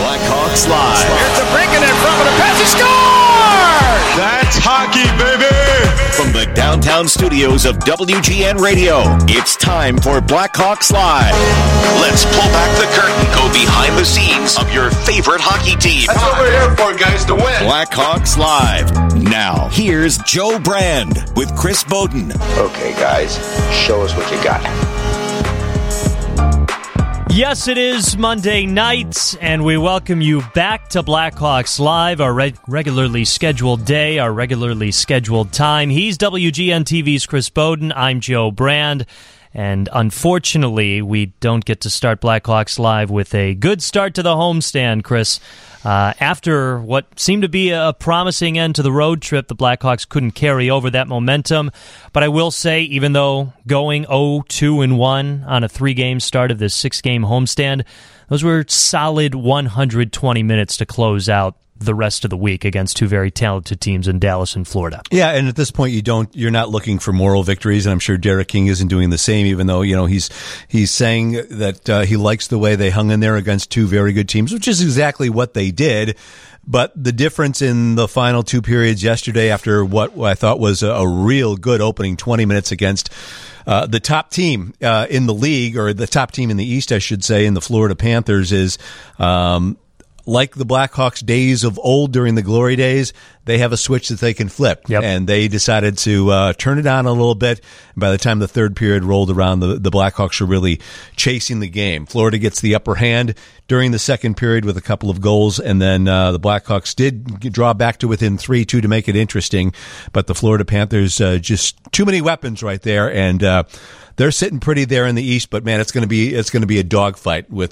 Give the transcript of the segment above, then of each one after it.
Blackhawks Live. Here's the break in front of the pass. He scores! That's hockey, baby! From the downtown studios of WGN Radio, it's time for Blackhawks Live. Let's pull back the curtain, go behind the scenes of your favorite hockey team. That's what we're here for, guys, to win. Blackhawks Live. Now, here's Joe Brand with Chris Bowden. Okay, guys, show us what you got. Yes, it is Monday night, and we welcome you back to Blackhawks Live, our regularly scheduled day, our regularly scheduled time. He's WGN TV's Chris Bowden. I'm Joe Brand, and unfortunately, we don't get to start Blackhawks Live with a good start to the homestand, Chris. After what seemed to be a promising end to the road trip, the Blackhawks couldn't carry over that momentum. But I will say, even though going 0-2-1 on a 3-game start of this 6-game homestand, those were solid 120 minutes to close out the rest of the week against two very talented teams in Dallas and Florida. Yeah, and at this point you're not looking for moral victories, and I'm sure Derek King isn't doing the same, even though, he's saying that he likes the way they hung in there against two very good teams, which is exactly what they did. But the difference in the final two periods yesterday, after what I thought was a real good opening 20 minutes against the top team in the league, or the top team in the East, I should say, in the Florida Panthers, is like the Blackhawks days of old during the glory days, they have a switch that they can flip. Yep. And they decided to turn it on a little bit. And by the time the third period rolled around, the Blackhawks were really chasing the game. Florida gets the upper hand during the second period with a couple of goals, and then the Blackhawks did draw back to within 3-2 to make it interesting. But the Florida Panthers, just too many weapons right there, and they're sitting pretty there in the East, but man, it's going to be a dogfight with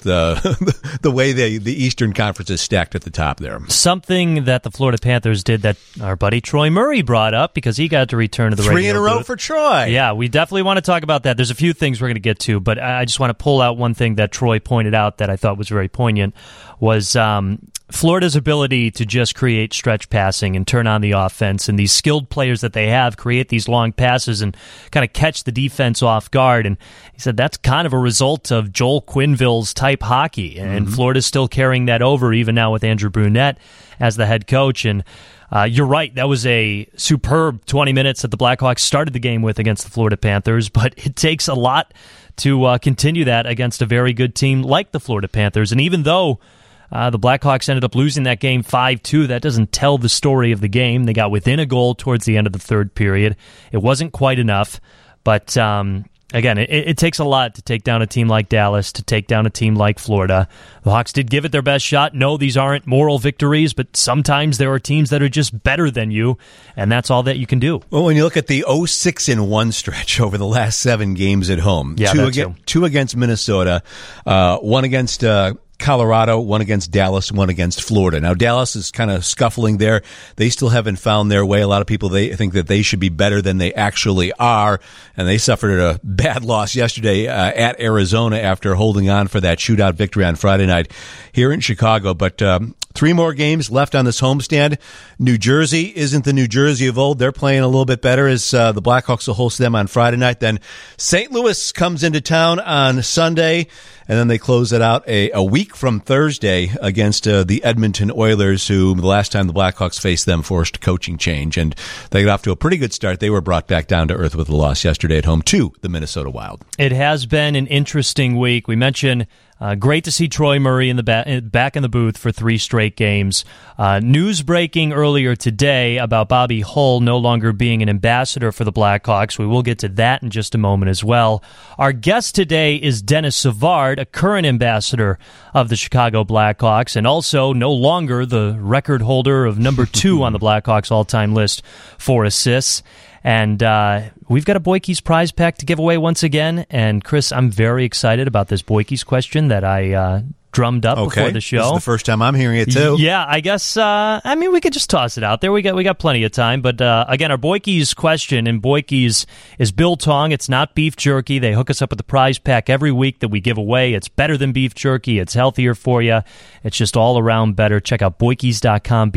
the way the Eastern Conference is stacked at the top there. Something that the Florida Panthers did that our buddy Troy Murray brought up, because he got to return to the radio booth. 3 in a row for Troy. Yeah, we definitely want to talk about that. There's a few things we're going to get to, but I just want to pull out one thing that Troy pointed out that I thought was very poignant, was Florida's ability to just create stretch passing and turn on the offense, and these skilled players that they have create these long passes and kind of catch the defense off guard. And he said that's kind of a result of Joel Quenneville's type hockey, and Florida's still carrying that over even now with Andrew Brunette as the head coach. And you're right, that was a superb 20 minutes that the Blackhawks started the game with against the Florida Panthers, but it takes a lot to continue that against a very good team like the Florida Panthers. And even though the Blackhawks ended up losing that game 5-2, that doesn't tell the story of the game. They got within a goal towards the end of the third period. It wasn't quite enough, but again, it takes a lot to take down a team like Dallas, to take down a team like Florida. The Hawks did give it their best shot. No, these aren't moral victories, but sometimes there are teams that are just better than you, and that's all that you can do. Well, when you look at the 0-6-1 stretch over the last 7 games at home, two against Minnesota, one against Colorado, one against Dallas, one against Florida. Now, Dallas is kind of scuffling there. They still haven't found their way. A lot of people, they think that they should be better than they actually are, and they suffered a bad loss yesterday at Arizona after holding on for that shootout victory on Friday night here in Chicago. But 3 more games left on this homestand. New Jersey isn't the New Jersey of old. They're playing a little bit better, as the Blackhawks will host them on Friday night. Then St. Louis comes into town on Sunday, and then they close it out a week from Thursday against the Edmonton Oilers, who the last time the Blackhawks faced them forced a coaching change, and they got off to a pretty good start. They were brought back down to earth with a loss yesterday at home to the Minnesota Wild. It has been an interesting week. We mentioned great to see Troy Murray back in the booth for 3 straight games. News breaking earlier today about Bobby Hull no longer being an ambassador for the Blackhawks. We will get to that in just a moment as well. Our guest today is Denis Savard, a current ambassador of the Chicago Blackhawks, and also no longer the record holder of number 2 on the Blackhawks all-time list for assists. And we've got a Boyke's prize pack to give away once again. And, Chris, I'm very excited about this Boyke's question that I drummed up before the show. This is the first time I'm hearing it, too. Yeah, I guess, we could just toss it out there. We got plenty of time. But, again, our Boyke's question, and Boyke's is biltong. It's not beef jerky. They hook us up with the prize pack every week that we give away. It's better than beef jerky. It's healthier for you. It's just all around better. Check out Boykeys.com,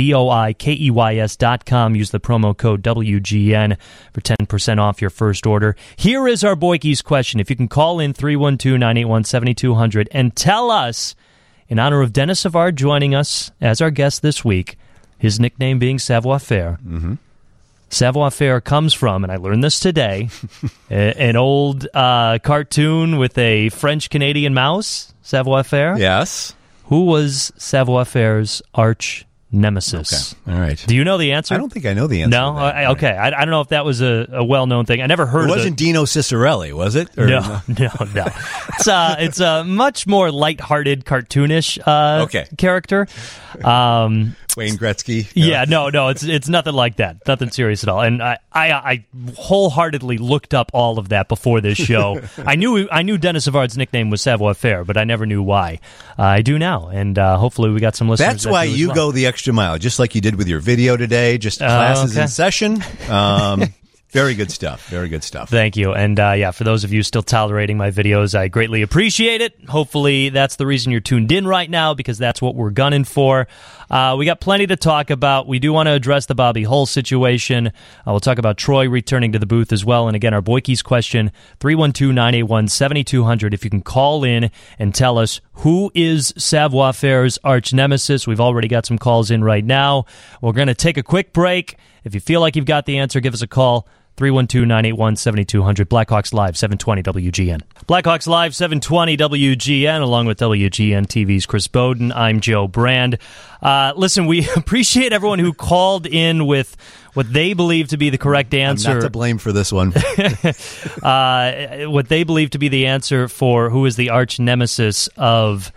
BOIKEYS.com. Use the promo code WGN for 10% off your first order. Here is our Boyke's question. If you can call in 312-981-7200 and tell us in honor of Denis Savard joining us as our guest this week, his nickname being Savoir-Faire. Mm-hmm. Savoir-Faire comes from, and I learned this today, an old cartoon with a French-Canadian mouse, Savoir-Faire. Yes. Who was Savoir-Faire's arch nemesis? Okay. All right. Do you know the answer? I don't think I know the answer. No? Okay. I don't know if that was a well-known thing. I never heard of it. It wasn't Dino Cicerelli, was it? Or no. It's a much more lighthearted, cartoonish character. Wayne Gretzky. Yeah, no, it's nothing like that. Nothing serious at all. And I wholeheartedly looked up all of that before this show. I knew Denis Savard's nickname was Savoir-Faire, but I never knew why. I do now, and hopefully we got some listeners. That's why you go the extra mile, just like you did with your video today. Just classes in session. Very good stuff. Very good stuff. Thank you. And for those of you still tolerating my videos, I greatly appreciate it. Hopefully that's the reason you're tuned in right now, because that's what we're gunning for. We got plenty to talk about. We do want to address the Bobby Hull situation. We'll talk about Troy returning to the booth as well. And again, our Boykey's question, 312-981-7200. If you can call in and tell us who is Savoir-Faire's arch nemesis. We've already got some calls in right now. We're going to take a quick break. If you feel like you've got the answer, give us a call. 312-981-7200. Blackhawks Live, 720 WGN. Blackhawks Live, 720 WGN, along with WGN TV's Chris Bowden. I'm Joe Brand. Listen, we appreciate everyone who called in with what they believe to be the correct answer. I'm not to blame for this one. What they believe to be the answer for who is the arch nemesis of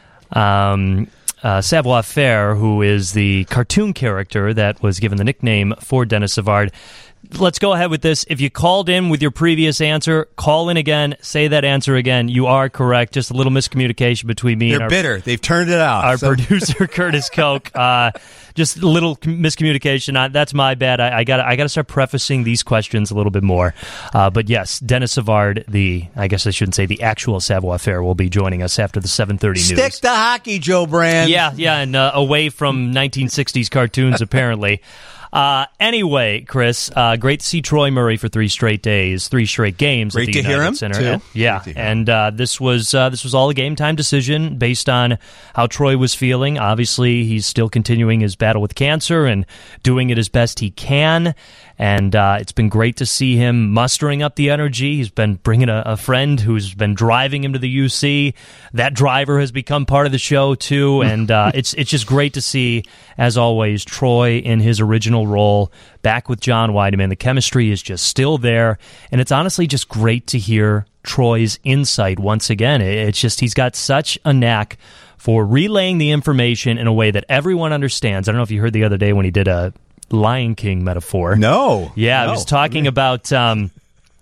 Savoir-Faire, who is the cartoon character that was given the nickname for Denis Savard. Let's go ahead with this. If you called in with your previous answer, call in again, say that answer again. You are correct. Just a little miscommunication between me and our... They're bitter. They've turned it out. Our producer, Curtis Koch. Just a little miscommunication. That's my bad. I gotta start prefacing these questions a little bit more. But yes, Denis Savard, I guess I shouldn't say the actual Savoir-Faire, will be joining us after the 7:30 news. Stick to hockey, Joe Brand. Yeah, and away from 1960s cartoons, apparently. Anyway, Chris, great to see Troy Murray for 3 straight games great at the United Center. Too. Yeah, and this was all a game time decision based on how Troy was feeling. Obviously, he's still continuing his battle with cancer and doing it as best he can. And it's been great to see him mustering up the energy. He's been bringing a friend who's been driving him to the UC. That driver has become part of the show, too. And it's just great to see, as always, Troy in his original role back with John Weideman. The chemistry is just still there. And it's honestly just great to hear Troy's insight once again. It's just he's got such a knack for relaying the information in a way that everyone understands. I don't know if you heard the other day when he did a Lion King metaphor. No. Yeah, I was talking about Kirby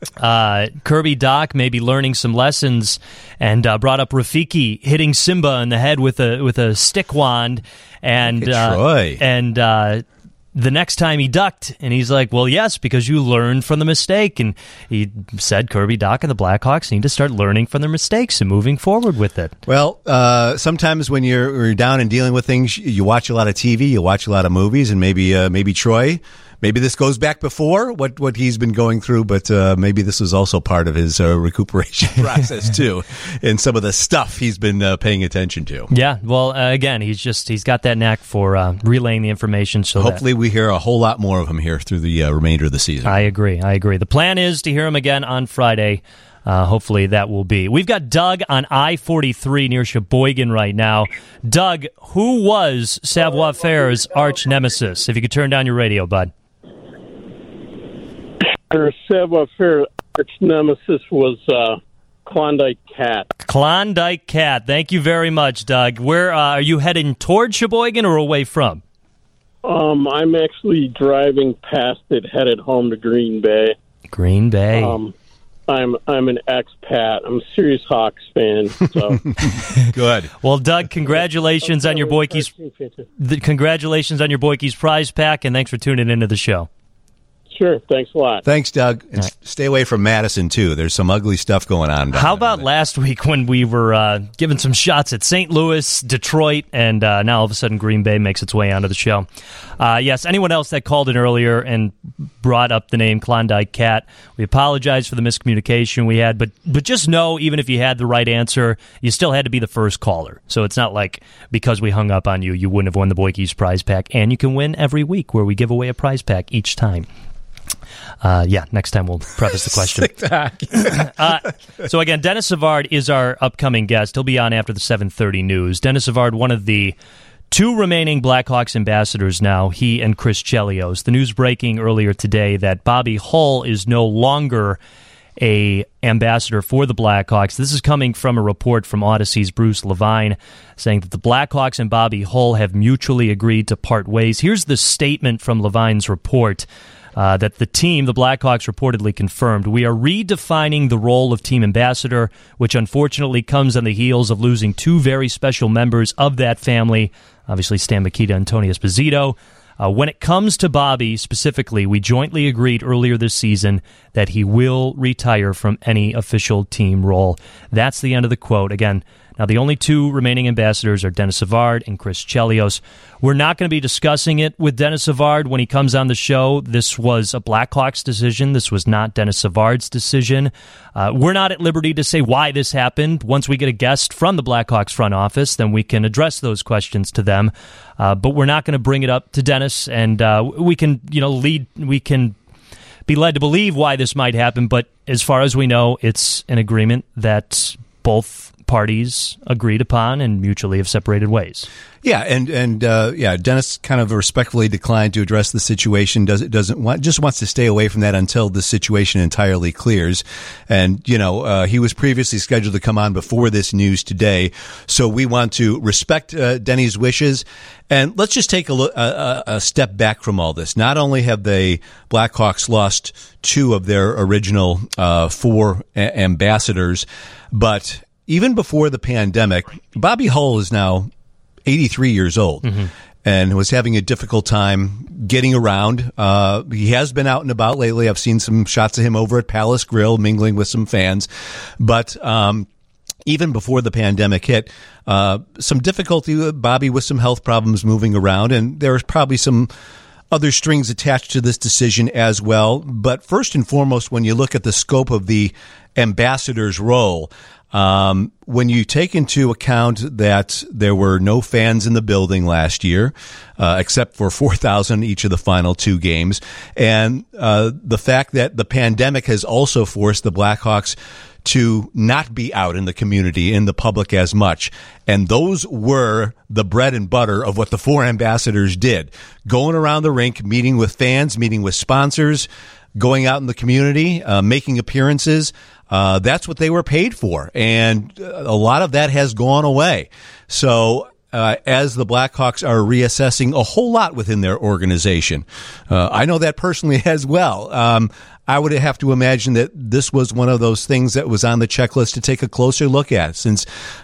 Doc maybe learning some lessons, and brought up Rafiki hitting Simba in the head with a stick wand, and Troy. The next time he ducked, and he's like, well, yes, because you learned from the mistake. And he said Kirby Doc and the Blackhawks need to start learning from their mistakes and moving forward with it. Well, sometimes when you're down and dealing with things, you watch a lot of TV, you watch a lot of movies, and maybe Troy... Maybe this goes back before what he's been going through, but maybe this was also part of his recuperation process too, and some of the stuff he's been paying attention to. Yeah, well, again, he's got that knack for relaying the information. So hopefully we hear a whole lot more of him here through the remainder of the season. I agree. The plan is to hear him again on Friday. Hopefully that will be. We've got Doug on I-43 near Sheboygan right now. Doug, who was Savoir-Faire's arch nemesis? If you could turn down your radio, bud. Savoir-Faire arch nemesis was Klondike Cat. Klondike Cat. Thank you very much, Doug. Where are you heading toward Sheboygan or away from? I'm actually driving past it, headed home to Green Bay. Green Bay. I'm an expat. I'm a serious Hawks fan. So good. Well, Doug, congratulations on your Boykey's prize pack, and thanks for tuning into the show. Sure. Thanks a lot. Thanks, Doug. And stay away from Madison, too. There's some ugly stuff going on. How about last week when we were giving some shots at St. Louis, Detroit, and now all of a sudden Green Bay makes its way onto the show? Yes, anyone else that called in earlier and brought up the name Klondike Cat, we apologize for the miscommunication we had, but just know, even if you had the right answer, you still had to be the first caller. So it's not like because we hung up on you, you wouldn't have won the Boykey's prize pack, and you can win every week where we give away a prize pack each time. Next time we'll preface the question. So again, Dennis Savard is our upcoming guest. He'll be on after the 7:30 news. Dennis Savard, one of the two remaining Blackhawks ambassadors now, he and Chris Chelios. The news breaking earlier today that Bobby Hull is no longer a ambassador for the Blackhawks. This is coming from a report from Odyssey's Bruce Levine saying that the Blackhawks and Bobby Hull have mutually agreed to part ways. Here's the statement from Levine's report. That the team, the Blackhawks, reportedly confirmed. We are redefining the role of team ambassador, which unfortunately comes on the heels of losing two very special members of that family, obviously Stan Mikita and Tony Esposito. When it comes to Bobby specifically, we jointly agreed earlier this season that he will retire from any official team role. That's the end of the quote. Again, now the only two remaining ambassadors are Dennis Savard and Chris Chelios. We're not going to be discussing it with Dennis Savard when he comes on the show. This was a Blackhawks decision. This was not Dennis Savard's decision. We're not at liberty to say why this happened. Once we get a guest from the Blackhawks front office, then we can address those questions to them. But we're not going to bring it up to Dennis, and we can, we can be led to believe why this might happen. But as far as we know, it's an agreement that both parties agreed upon and mutually have separated ways. Yeah, and Dennis kind of respectfully declined to address the situation. Just wants to stay away from that until the situation entirely clears. And he was previously scheduled to come on before this news today, so we want to respect Denny's wishes. And let's just take a step back from all this. Not only have the Blackhawks lost two of their original four ambassadors, but even before the pandemic, Bobby Hull is now 83 years old and was having a difficult time getting around. He has been out and about lately. I've seen some shots of him over at Palace Grill mingling with some fans. But even before the pandemic hit, some difficulty with Bobby with some health problems moving around, and there was probably some other strings attached to this decision as well. But first and foremost, when you look at the scope of the ambassador's role, when you take into account that there were no fans in the building last year, except for 4,000 each of the final two games, and the fact that the pandemic has also forced the Blackhawks to not be out in the community, in the public as much. And those were the bread and butter of what the four ambassadors did. Going around the rink, meeting with fans, meeting with sponsors, going out in the community, making appearances. That's what they were paid for. And a lot of that has gone away. So as the Blackhawks are reassessing a whole lot within their organization, I know that personally as well. I would have to imagine that this was one of those things that was on the checklist to take a closer look at, since,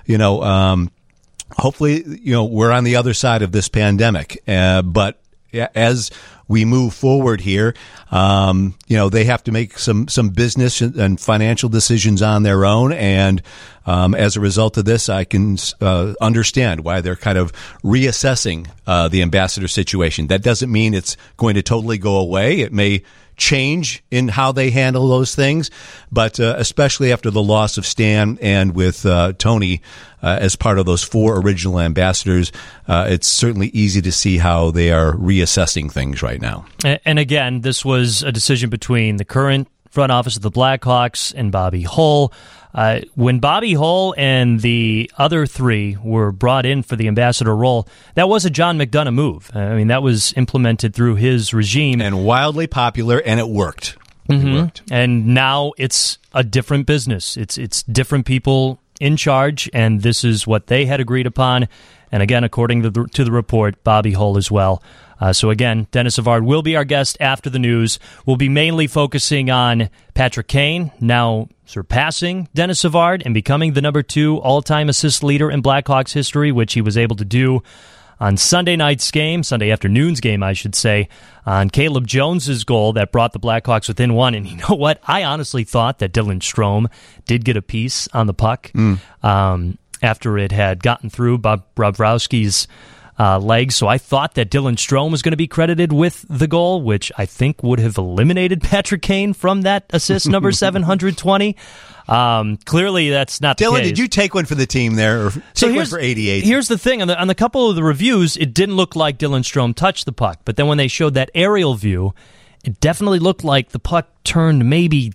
hopefully, we're on the other side of this pandemic. But as we move forward here, they have to make some business and financial decisions on their own. And as a result of this, I can understand why they're kind of reassessing the ambassador situation. That doesn't mean it's going to totally go away. It may change in how they handle those things, but especially after the loss of Stan and with Tony as part of those four original ambassadors, it's certainly easy to see how they are reassessing things right now. And again, this was a decision between the current front office of the Blackhawks and Bobby Hull. When Bobby Hull and the other three were brought in for the ambassador role, that was a John McDonough move. I mean, that was implemented through his regime. And wildly popular, and it worked. It worked. And now it's a different business. It's different people in charge, and this is what they had agreed upon. And again, according to the report, Bobby Hull as well. So again, Dennis Savard will be our guest after the news. We'll be mainly focusing on Patrick Kane, now surpassing Dennis Savard and becoming the number 2 all-time assist leader in Blackhawks history, which he was able to do on Sunday afternoon's game, I should say, on Caleb Jones's goal that brought the Blackhawks within one. And you know what? I honestly thought that Dylan Strome did get a piece on the puck after it had gotten through Bobrovsky's legs. So I thought that Dylan Strome was going to be credited with the goal, which I think would have eliminated Patrick Kane from that assist number 720. Clearly, that's not the case. Dylan, did you take one for the team there, or take one for 88? Here's the thing. On the couple of the reviews, it didn't look like Dylan Strome touched the puck. But then when they showed that aerial view, it definitely looked like the puck turned maybe,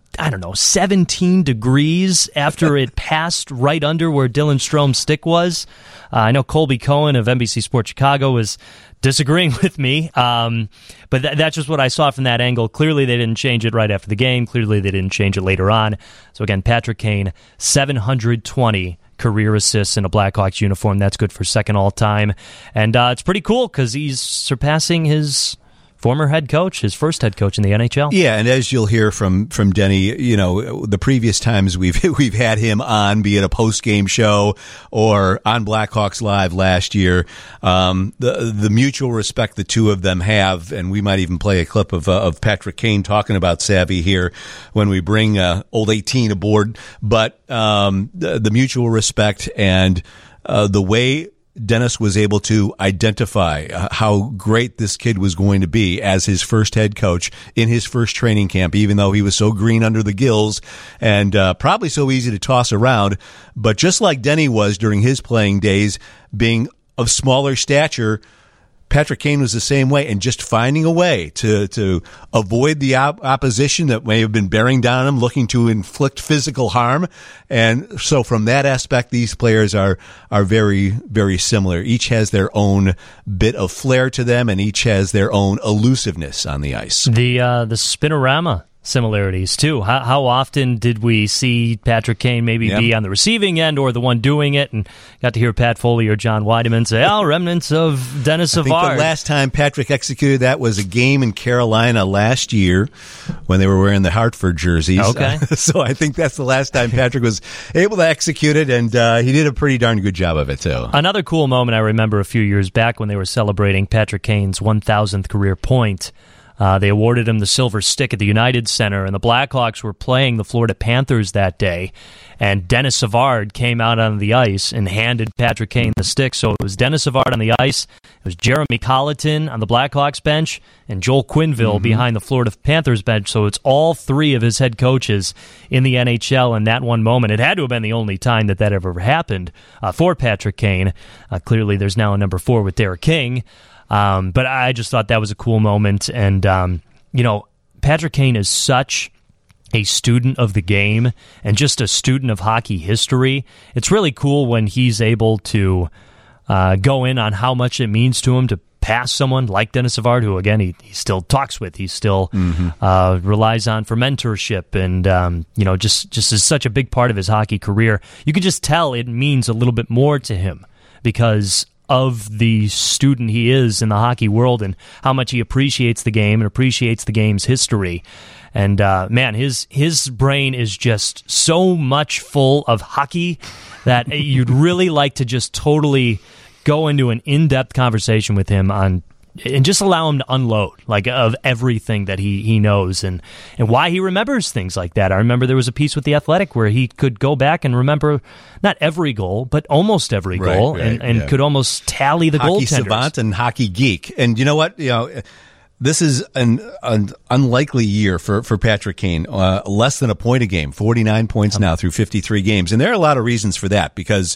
17 degrees after it passed right under where Dylan Strome's stick was. I know Colby Cohen of NBC Sports Chicago was disagreeing with me, but that's just what I saw from that angle. Clearly, they didn't change it right after the game. Clearly, they didn't change it later on. So again, Patrick Kane, 720 career assists in a Blackhawks uniform. That's good for second all-time. And it's pretty cool because he's surpassing his former head coach, his first head coach in the NHL. Yeah, and as you'll hear from Denny, the previous times we've had him on, be it a post-game show or on Blackhawks Live last year, the mutual respect the two of them have, and we might even play a clip of Patrick Kane talking about Savvy here when we bring old 18 aboard, but the mutual respect and the way Dennis was able to identify how great this kid was going to be as his first head coach in his first training camp, even though he was so green under the gills and probably so easy to toss around. But just like Denny was during his playing days, being of smaller stature, Patrick Kane was the same way, and just finding a way to avoid the opposition that may have been bearing down on him, looking to inflict physical harm. And so from that aspect, these players are very, very similar. Each has their own bit of flair to them, and each has their own elusiveness on the ice. The spinorama similarities too. How often did we see Patrick Kane maybe be on the receiving end or the one doing it, and got to hear Pat Foley or John Weideman say, remnants of Dennis Savard. I think the last time Patrick executed that was a game in Carolina last year when they were wearing the Hartford jerseys. Okay. So I think that's the last time Patrick was able to execute it, and he did a pretty darn good job of it too. Another cool moment I remember a few years back when they were celebrating Patrick Kane's 1,000th career point. They awarded him the Silver Stick at the United Center, and the Blackhawks were playing the Florida Panthers that day, and Dennis Savard came out on the ice and handed Patrick Kane the stick. So it was Dennis Savard on the ice, it was Jeremy Colleton on the Blackhawks bench, and Joel Quenneville behind the Florida Panthers bench. So it's all three of his head coaches in the NHL in that one moment. It had to have been the only time that ever happened for Patrick Kane. Clearly there's now a number 4 with Derek King. But I just thought that was a cool moment. And, Patrick Kane is such a student of the game and just a student of hockey history. It's really cool when he's able to go in on how much it means to him to pass someone like Dennis Savard, who, again, he still talks with. He still relies on for mentorship and, just is such a big part of his hockey career. You can just tell it means a little bit more to him because of the student he is in the hockey world and how much he appreciates the game and appreciates the game's history. And, his brain is just so much full of hockey that you'd really like to just totally go into an in-depth conversation with him and just allow him to unload, of everything that he knows and why he remembers things like that. I remember there was a piece with The Athletic where he could go back and remember not every goal, but almost every goal, and could almost tally the goaltenders. Hockey savant and hockey geek. And you know what? This is an unlikely year for Patrick Kane. Less than a point a game, 49 points now through 53 games. And there are a lot of reasons for that because,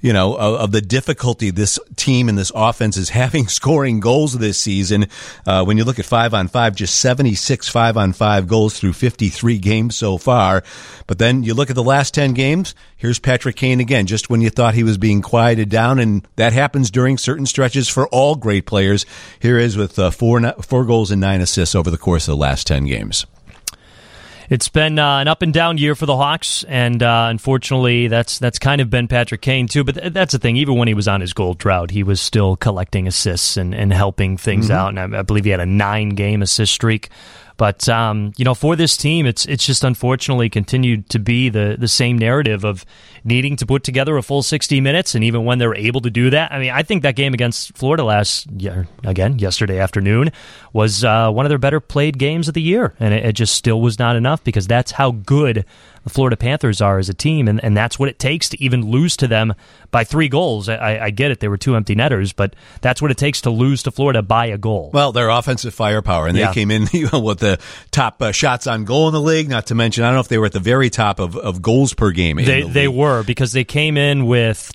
of the difficulty this team and this offense is having scoring goals this season. When you look at 5-on-5, just 76 5-on-5 goals through 53 games so far. But then you look at the last 10 games, here's Patrick Kane again, just when you thought he was being quieted down, and that happens during certain stretches for all great players. Here is with 4 goals and 9 assists over the course of the last 10 games. It's been an up and down year for the Hawks, and unfortunately, that's kind of been Patrick Kane too. But that's the thing; even when he was on his gold drought, he was still collecting assists and helping things out. And I believe he had a 9-game assist streak But, for this team, it's just unfortunately continued to be the same narrative of needing to put together a full 60 minutes, and even when they're able to do that, I mean, I think that game against Florida yesterday afternoon, was one of their better played games of the year, and it just still was not enough, because that's how good the Florida Panthers are as a team, and that's what it takes to even lose to them by 3 goals. I get it, they were 2 empty netters, but that's what it takes to lose to Florida by a goal. Well, their offensive firepower, and they came in with the top shots on goal in the league, not to mention, I don't know if they were at the very top of goals per game. They were, because they came in with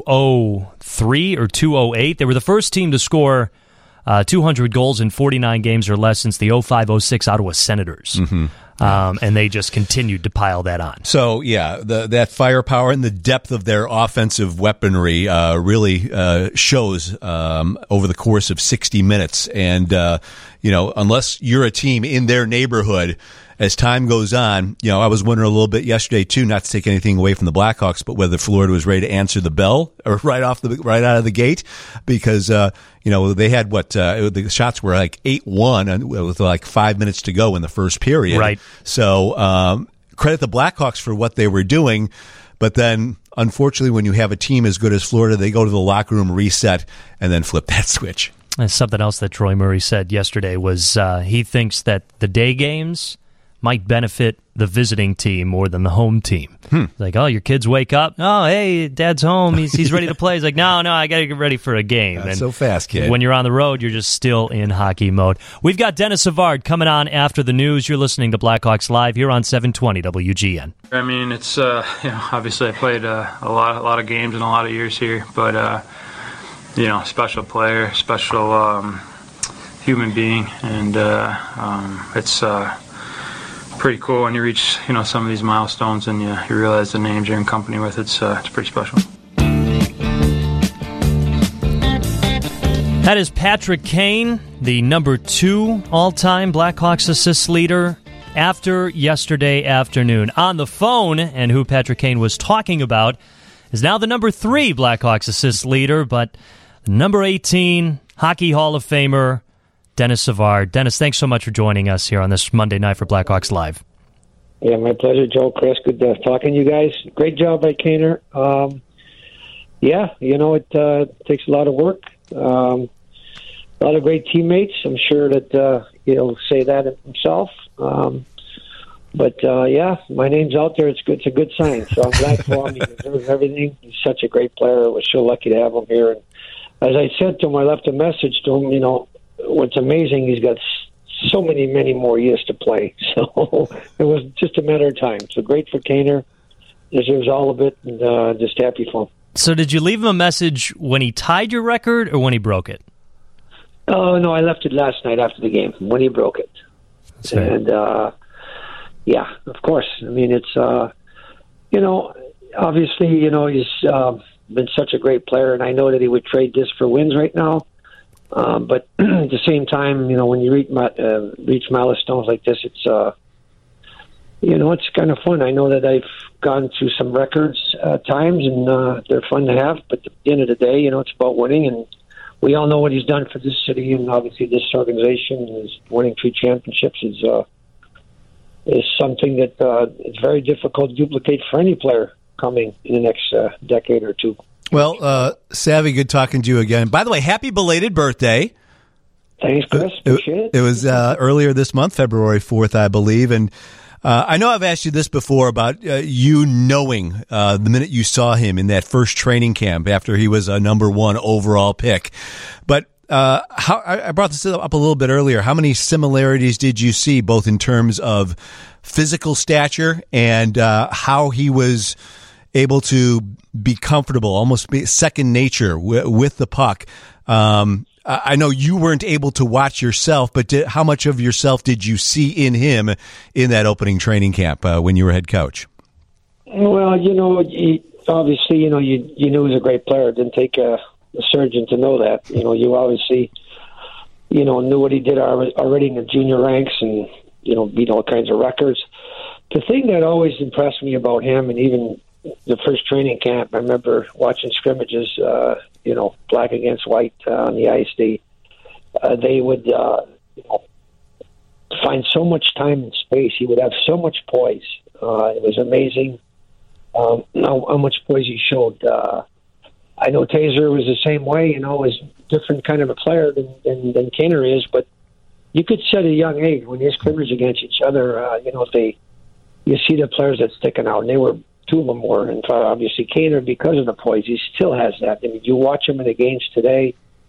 203 or 208. They were the first team to score 200 goals in 49 games or less since the 05-06 Ottawa Senators. Mm-hmm. And they just continued to pile that on. So, that firepower and the depth of their offensive weaponry really shows over the course of 60 minutes. And, unless you're a team in their neighborhood, as time goes on, I was wondering a little bit yesterday, too, not to take anything away from the Blackhawks, but whether Florida was ready to answer the bell or right out of the gate, because, they had the shots were like 8-1 with like 5 minutes to go in the first period. Right. So, credit the Blackhawks for what they were doing. But then, unfortunately, when you have a team as good as Florida, they go to the locker room, reset, and then flip that switch. And something else that Troy Murray said yesterday was he thinks that the day games might benefit the visiting team more than the home team. Like, oh, your kids wake up. Oh, hey, Dad's home. He's ready to play. He's like, no, I got to get ready for a game. Not so fast, kid. When you're on the road, you're just still in hockey mode. We've got Denis Savard coming on after the news. You're listening to Blackhawks Live here on 720 WGN. I mean, it's obviously I played a lot of games in a lot of years here, but special player, special human being, and it's pretty cool when you reach some of these milestones and you realize the names you're in company with. It's pretty special. That is Patrick Kane, the number 2 all-time Blackhawks assist leader after yesterday afternoon. On the phone, and who Patrick Kane was talking about, is now the number 3 Blackhawks assist leader, but number 18 Hockey Hall of Famer Denis Savard. Denis, thanks so much for joining us here on this Monday night for Blackhawks Live. Yeah, my pleasure, Joe, Chris. Good talking to you guys. Great job by Kaner. It takes a lot of work. A lot of great teammates. I'm sure that he'll say that himself. But my name's out there. It's good. It's a good sign. So I'm glad for him. He deserves everything. He's such a great player. We're so lucky to have him here. And as I said to him, I left a message to him, what's amazing, he's got so many more years to play. So it was just a matter of time. So great for Kaner. Deserves all of it, and just happy for him. So did you leave him a message when he tied your record or when he broke it? Oh, no, I left it last night after the game, when he broke it. That's right. And, of course. I mean, it's, obviously, he's been such a great player, and I know that he would trade this for wins right now. But at the same time, when you reach milestones like this, it's it's kind of fun. I know that I've gone through some records times, and they're fun to have. But at the end of the day, it's about winning, and we all know what he's done for this city, and obviously this organization. Is winning 3 championships is something that it's very difficult to duplicate for any player coming in the next decade or two. Well, Savvy, good talking to you again. By the way, happy belated birthday. Thanks, Chris. Appreciate it. It was earlier this month, February 4th, I believe. And I know I've asked you this before about you knowing the minute you saw him in that first training camp after he was a number 1 overall pick. But I brought this up a little bit earlier. How many similarities did you see, both in terms of physical stature and how he was able to be comfortable, almost be second nature with the puck? I know you weren't able to watch yourself, but how much of yourself did you see in him in that opening training camp when you were head coach? Well, obviously, you knew he was a great player. It didn't take a surgeon to know that. You obviously, knew what he did already in the junior ranks and, beat all kinds of records. The thing that always impressed me about him, and even the first training camp, I remember watching scrimmages, black against white on the ice. They would, find so much time and space. He would have so much poise. It was amazing how much poise he showed. I know Tazer was the same way, is different kind of a player than Kaner is, but you could see at a young age when you scrimmage against each other, you see the players that's sticking out, and they were, two of them were, and obviously Kaner, because of the poise, he still has that. I mean, you watch him in the games today,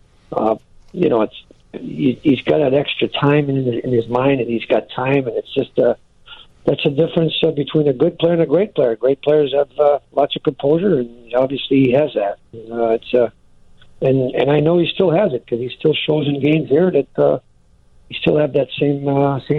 he's got that extra time in his mind, and he's got time, and it's just that's a difference between a good player and a great player. Great players have lots of composure, and obviously he has that. And I know he still has it because he still shows in games here that he still have that same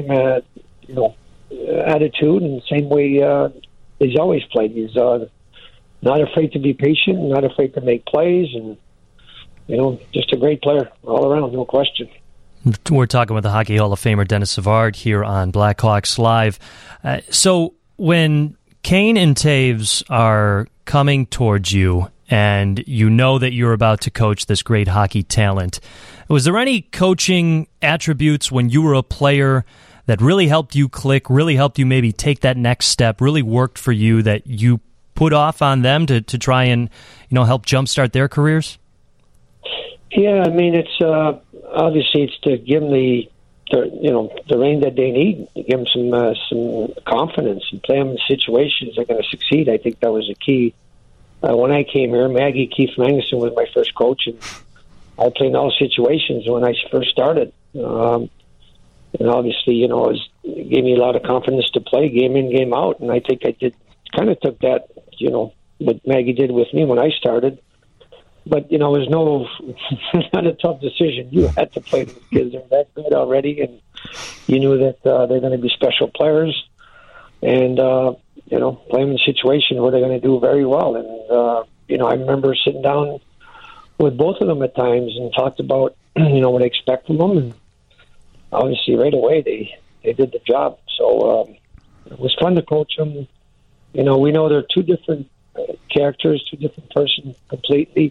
attitude and same way he's always played. He's not afraid to be patient, not afraid to make plays, and just a great player all around, no question. We're talking with the Hockey Hall of Famer Denis Savard here on Blackhawks Live. So when Kane and Toews are coming towards you and you know that you're about to coach this great hockey talent, was there any coaching attributes when you were a player that really helped you click, really helped you maybe take that next step, really worked for you that you put off on them to try and help jumpstart their careers? Yeah, I mean, it's obviously it's to give them the rein that they need, to give them some confidence and play them in situations they're going to succeed. I think that was the key. When I came here, Keith Magnuson was my first coach, and I played in all situations when I first started. And obviously, it gave me a lot of confidence to play game in, game out. And I think I took that, what Maggie did with me when I started. But, it was not a tough decision. You had to play those kids. They're that good already, and you knew that they're going to be special players. And, play them in situations where they're going to do very well. And, I remember sitting down with both of them at times and talked about, what I expect from them. And obviously right away they did the job. So it was fun to coach them. We know they're two different characters, two different persons completely.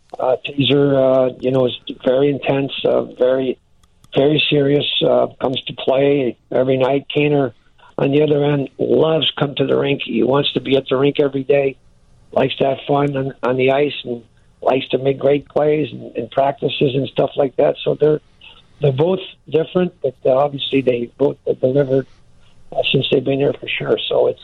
Tazer, is very intense, very, very serious, comes to play every night. Kaner, on the other end, loves come to the rink. He wants to be at the rink every day, likes to have fun on the ice, and likes to make great plays and practices and stuff like that. So they're both different, but obviously they both have delivered since they've been here for sure. So it's,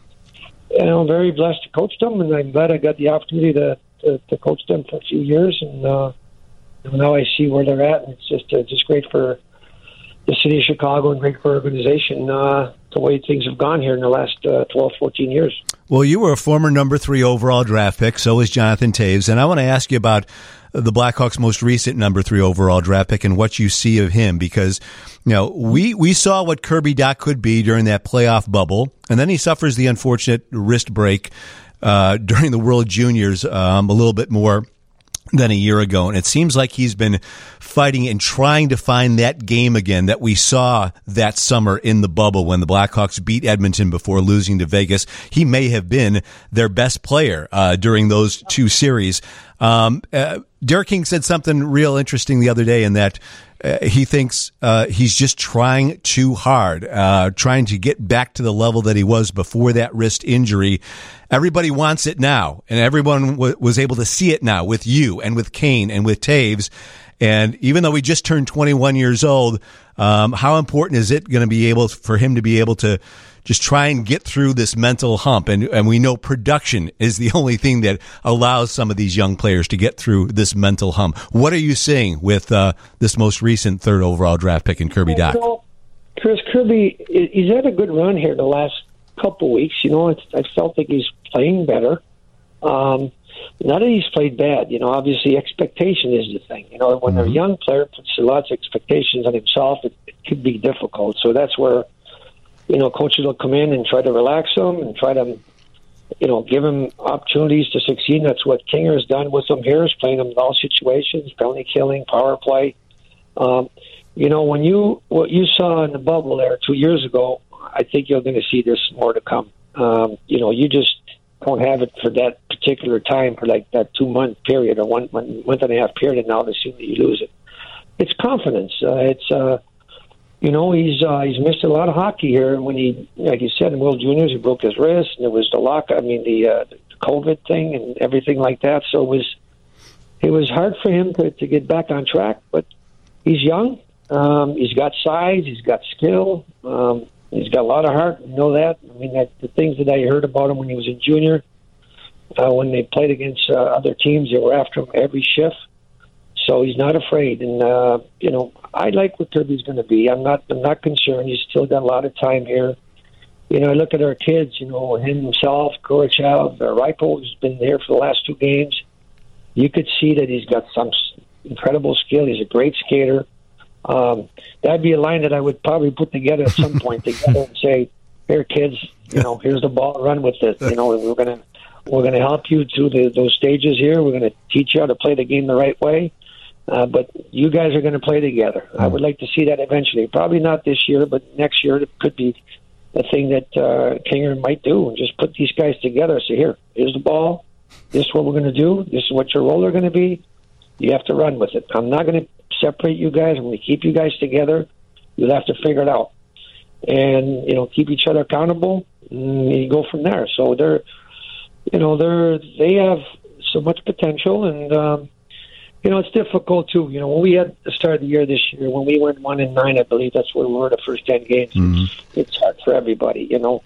I'm very blessed to coach them, and I'm glad I got the opportunity to coach them for a few years. And now I see where they're at, and it's just great for the city of Chicago and great for our organization, the way things have gone here in the last 12, 14 years. Well, you were a former number 3 overall draft pick. So is Jonathan Toews. And I want to ask you about the Blackhawks' most recent number 3 overall draft pick and what you see of him, because, we saw what Kirby Dach could be during that playoff bubble. And then he suffers the unfortunate wrist break, during the World Juniors, a little bit more than a year ago. And it seems like he's been fighting and trying to find that game again that we saw that summer in the bubble when the Blackhawks beat Edmonton before losing to Vegas. He may have been their best player during those two series. Derek King said something real interesting the other day in that he thinks he's just trying too hard, trying to get back to the level that he was before that wrist injury. Everybody wants it now, and everyone was able to see it now with you and with Kane and with Toews. And even though he just turned 21 years old, how important is it going to be able for him to be able to just try and get through this mental hump? And we know production is the only thing that allows some of these young players to get through this mental hump. What are you seeing with this most recent 3rd overall draft pick in Kirby Dach? Well, Chris, Kirby, he's had a good run here the last couple weeks. I felt like he's playing better. Not that he's played bad. Obviously expectation is the thing. When a young player puts lots of expectations on himself, it could be difficult. So that's where coaches will come in and try to relax him and try to, give him opportunities to succeed. And that's what Kinger has done with him here, is playing him in all situations, penalty killing, power play. What you saw in the bubble there 2 years ago, I think you're going to see this more to come. You just don't have it for that particular time, for like that 2-month period or month and a half period, and now to see that you lose it. It's confidence. he's missed a lot of hockey here. When he, like you said, in World Juniors, he broke his wrist, and it was the COVID thing and everything like that. So it was hard for him to get back on track. But he's young. He's got size. He's got skill. He's got a lot of heart. You know that. I mean, the things that I heard about him when he was in junior, when they played against other teams, they were after him every shift. So he's not afraid, and I like what Kirby's going to be. I'm not concerned. He's still got a lot of time here. I look at our kids. Him himself, Kurachev, Reichel, who's been there for the last 2 games. You could see that he's got some incredible skill. He's a great skater. That'd be a line that I would probably put together at some point together and say, "Here, kids, here's the ball. Run with it. We're gonna help you through those stages here. We're gonna teach you how to play the game the right way." But you guys are going to play together. I would like to see that eventually. Probably not this year, but next year it could be the thing that Kinger might do, and just put these guys together. Say, here's the ball. This is what we're going to do. This is what your role are going to be. You have to run with it. I'm not going to separate you guys. I'm going to keep you guys together. You'll have to figure it out. And, keep each other accountable, and you go from there. So they have so much potential, and it's difficult too. When we had the start of the year this year, when we went 1-9, I believe that's where we were the first 10 games. Mm-hmm. It's hard for everybody,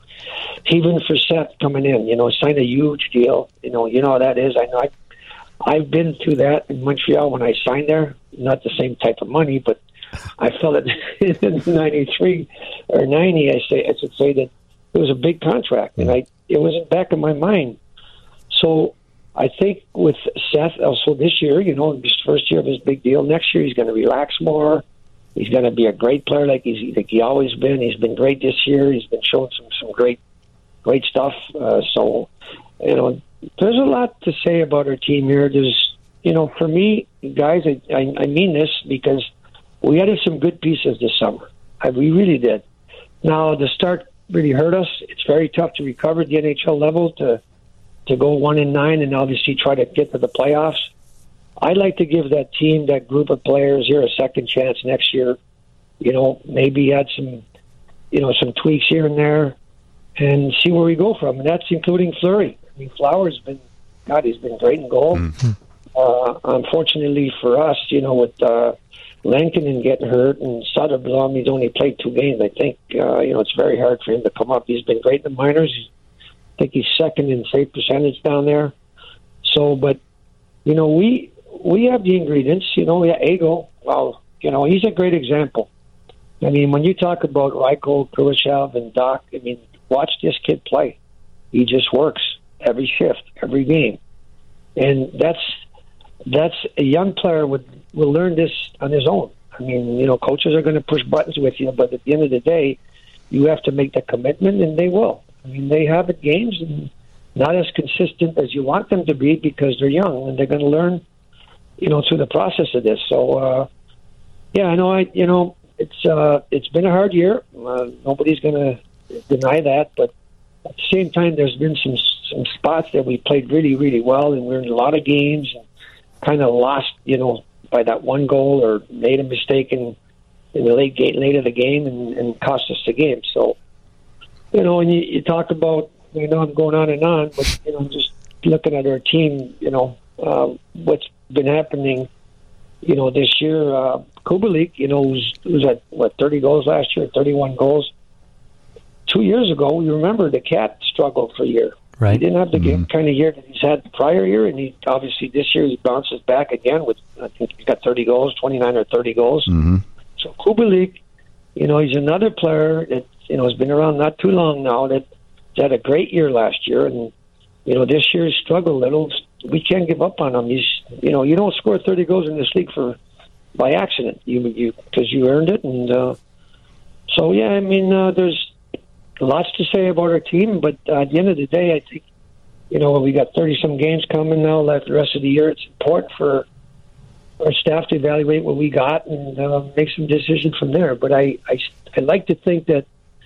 Even for Seth coming in, signed a huge deal. You know how that is. I know. I've been through that in Montreal when I signed there. Not the same type of money, but I felt it in '93 or '90. I should say that it was a big contract, and it was in the back of my mind. So I think with Seth also this year, his first year of his big deal. Next year he's going to relax more. He's going to be a great player like he always been. He's been great this year. He's been showing some great stuff. So there's a lot to say about our team here. There's for me, guys, I mean this because we added some good pieces this summer. We really did. Now the start really hurt us. It's very tough to recover at the NHL level to go 1-9 and obviously try to get to the playoffs. I'd like to give that team, that group of players here, a second chance next year. Maybe add some tweaks here and there, and see where we go from. And that's including Fleury. I mean, Flower's he's been great in goal. Mm-hmm. Unfortunately for us, with Lankinen getting hurt and Soderblom, he's only played 2 games. I think it's very hard for him to come up. He's been great in the minors. I think he's second in save percentage down there. So, but we have the ingredients. We have Ego. Well, he's a great example. I mean, when you talk about Reichel, Kurachev, and Doc, I mean, watch this kid play. He just works every shift, every game, and that's a young player will learn this on his own. I mean, coaches are going to push buttons with you, but at the end of the day, you have to make the commitment, and they will. I mean, they have at games and not as consistent as you want them to be because they're young and they're going to learn, through the process of this. So, I know it's been a hard year. Nobody's going to deny that, but at the same time, there's been some spots that we played really, really well, and we're in a lot of games and kind of lost, by that one goal or made a mistake in the late of the game and cost us the game. So. When you talk about, I'm going on and on, but, just looking at our team, what's been happening, this year, Kubalik, who's at, 30 goals last year, 31 goals. 2 years ago, you remember the Cat struggled for a year. Right. He didn't have the kind of year that he's had the prior year, and he obviously this year he bounces back again with, I think he's got 30 goals, 29 or 30 goals. Mm-hmm. So Kubalik, he's another player that, has been around not too long now that had a great year last year, and this year he struggled a little. We can't give up on him. He's you don't score 30 goals in this league by accident. Because you earned it, and so I mean there's lots to say about our team, but at the end of the day, I think we got 30-some games coming now left the rest of the year. It's important for our staff to evaluate what we got and make some decisions from there. But I like to think that.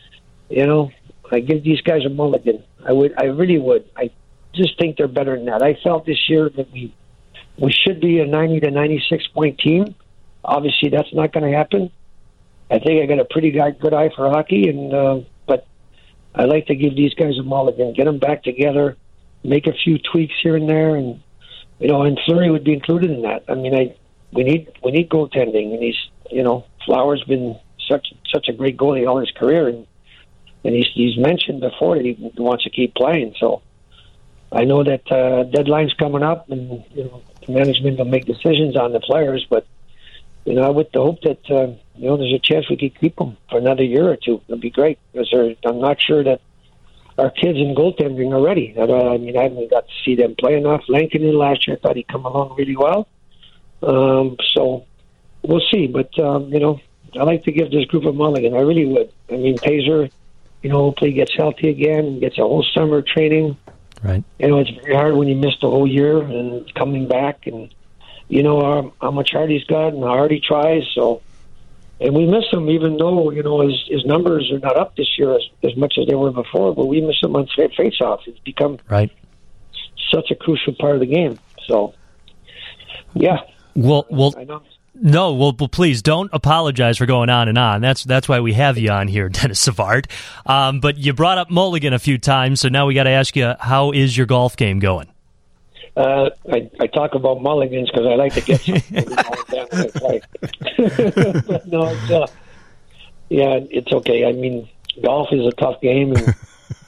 I give these guys a mulligan. I really would. I just think they're better than that. I felt this year that we should be a 90 to 96 point team. Obviously, that's not going to happen. I think I got a pretty good eye for hockey, and but I like to give these guys a mulligan, get them back together, make a few tweaks here and there, and and Fleury would be included in that. I mean, we need goaltending, and Flower's been such a great goalie all his career, and he's mentioned before that he wants to keep playing. So I know that deadline's coming up, and the management will make decisions on the players, but with the hope that there's a chance we could keep them for another year or two. It'd be great, because I'm not sure that our kids in goaltending are ready. I haven't got to see them play enough. Lankinen last year, I thought he'd come along really well. So we'll see. But I like to give this group a mulligan. I really would. I mean, Pazer, hopefully gets healthy again and gets a whole summer training. Right. It's very hard when you miss the whole year and coming back, and how much heart he's got and how hard he tries. So, and we miss him, even though his numbers are not up this year as much as they were before. But we miss him on face-offs. It's become such a crucial part of the game. So, yeah. Well, I know. No, well, please don't apologize for going on and on. That's why we have you on here, Denis Savard. But you brought up mulligan a few times, so now we got to ask you, how is your golf game going? I talk about mulligans because I like to get some down when I play. But no, it's okay. I mean, golf is a tough game, and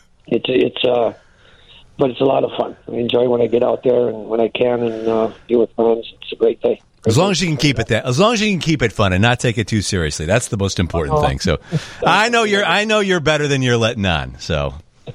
but it's a lot of fun. I enjoy when I get out there and when I can and be with friends. It's a great day. As long as you can keep it as long as you can keep it fun and not take it too seriously, that's the most important thing. So, I know you're better than you're letting on. So,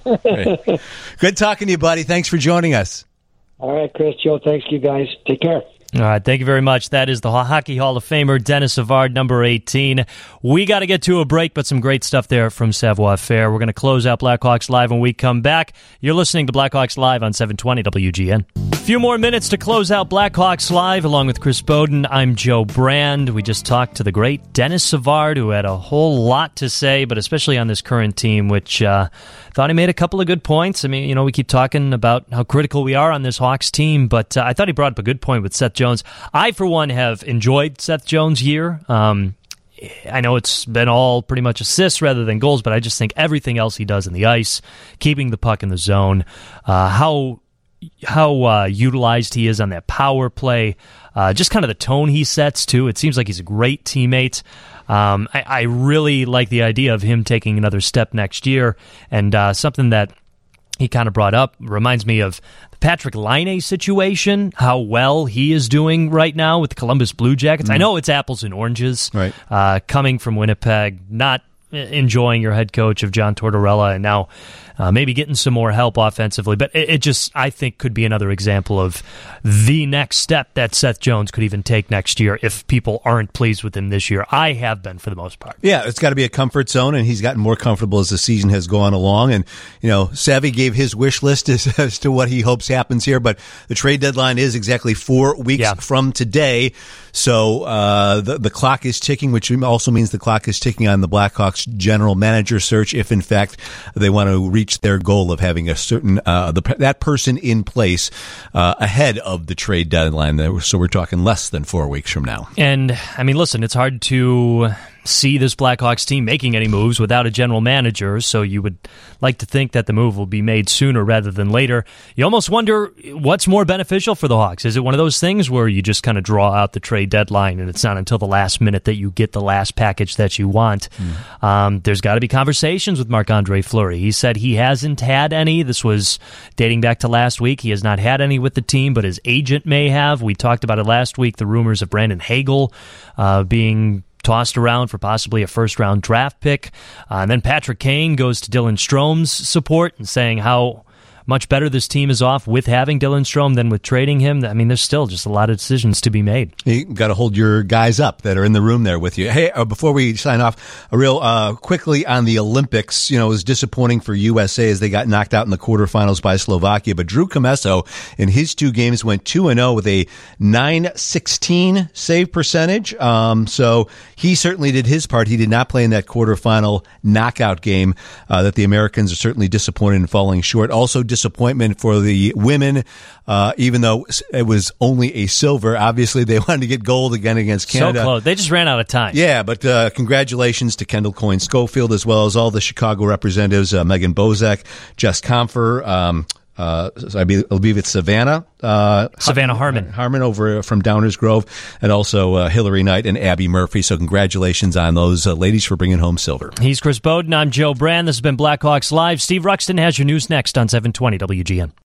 good talking to you, buddy. Thanks for joining us. All right, Chris, Joe. Thanks, you guys. Take care. All right, thank you very much. That is the Hockey Hall of Famer, Denis Savard, number 18. We got to get to a break, but some great stuff there from Savoir Faire. We're going to close out Blackhawks Live when we come back. You're listening to Blackhawks Live on 720 WGN. A few more minutes to close out Blackhawks Live. Along with Chris Bowden, I'm Joe Brand. We just talked to the great Denis Savard, who had a whole lot to say, but especially on this current team, which thought he made a couple of good points. I mean, we keep talking about how critical we are on this Hawks team, but I thought he brought up a good point with Seth Jones. I, for one, have enjoyed Seth Jones' year. I know it's been all pretty much assists rather than goals, but I just think everything else he does in the ice, keeping the puck in the zone, how utilized he is on that power play, just kind of the tone he sets, too. It seems like he's a great teammate. I really like the idea of him taking another step next year, and something that he kind of brought up reminds me of the Patrick Laine situation, how well he is doing right now with the Columbus Blue Jackets. I know it's apples and oranges, right? Coming from Winnipeg, not enjoying your head coach of John Tortorella, and now maybe getting some more help offensively. But it just, I think, could be another example of the next step that Seth Jones could even take next year if people aren't pleased with him this year. I have been, for the most part. Yeah, it's got to be a comfort zone, and he's gotten more comfortable as the season has gone along. And, Savvy gave his wish list as to what he hopes happens here, but the trade deadline is exactly 4 weeks from today. So the clock is ticking, which also means the clock is ticking on the Blackhawks general manager search if, in fact, they want to reach their goal of having a certain that person in place ahead of the trade deadline. So we're talking less than 4 weeks from now. And, I mean, listen, it's hard to see this Blackhawks team making any moves without a general manager, so you would like to think that the move will be made sooner rather than later. You almost wonder what's more beneficial for the Hawks. Is it one of those things where you just kind of draw out the trade deadline and it's not until the last minute that you get the last package that you want? There's got to be conversations with Marc-Andre Fleury. He said he hasn't had any. This was dating back to last week. He has not had any with the team, but his agent may have. We talked about it last week, the rumors of Brandon Hagel being tossed around for possibly a first-round draft pick. And then Patrick Kane goes to Dylan Strom's support and saying how much better this team is off with having Dylan Strome than with trading him. I mean, there's still just a lot of decisions to be made. You got to hold your guys up that are in the room there with you. Hey, before we sign off, real quickly on the Olympics, it was disappointing for USA as they got knocked out in the quarterfinals by Slovakia. But Drew Commesso in his 2 games went 2-0 with a .916 save percentage. So he certainly did his part. He did not play in that quarterfinal knockout game that the Americans are certainly disappointed in falling short. Also disappointment for the women, even though it was only a silver. Obviously, they wanted to get gold again against Canada. So close. They just ran out of time. Yeah, but congratulations to Kendall Coyne-Schofield, as well as all the Chicago representatives, Megan Bozek, Jess Comfer, I believe it's Savannah Harmon over from Downers Grove, and also Hillary Knight and Abby Murphy. So congratulations on those ladies for bringing home silver. He's Chris Bowden. I'm Joe Brand. This has been Blackhawks Live. Steve Ruxton has your news next on 720 WGN.